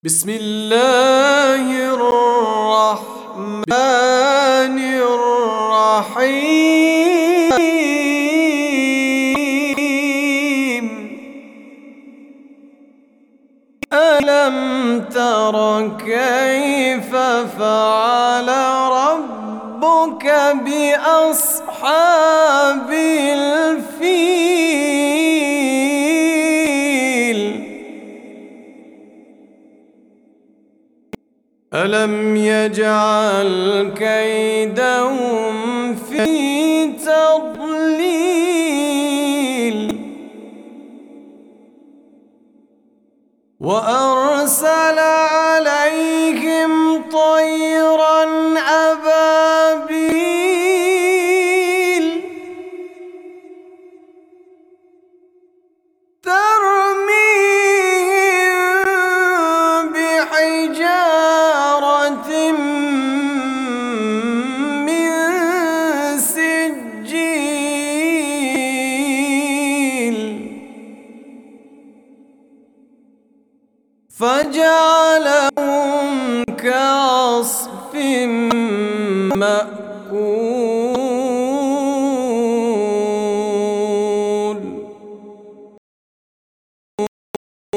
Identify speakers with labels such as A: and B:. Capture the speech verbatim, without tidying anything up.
A: بسم الله الرحمن الرحيم. ألم تر كيف فعل ربك بأصحاب الفيل؟ ألم يجعل كيدهم في تضليل وأرسل عليهم طيرا أبابيل ترميهم بحجارة من سجيل فجعلهم كعصف مأكول.